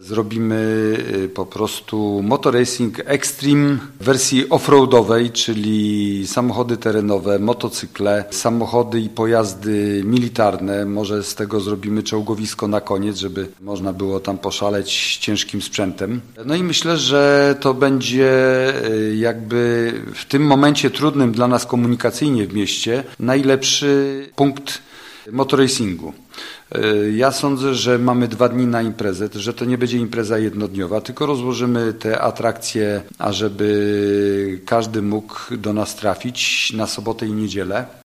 Zrobimy po prostu motorracing extreme w wersji offroadowej, czyli samochody terenowe, motocykle, samochody i pojazdy militarne. Może z tego zrobimy czołgowisko na koniec, żeby można było tam poszaleć ciężkim sprzętem. No i myślę, że to będzie jakby w tym momencie trudnym dla nas komunikacyjnie w mieście najlepszy punkt motorracingu. Ja sądzę, że mamy 2 dni na imprezę, że to nie będzie impreza jednodniowa, tylko rozłożymy te atrakcje, ażeby każdy mógł do nas trafić na sobotę i niedzielę.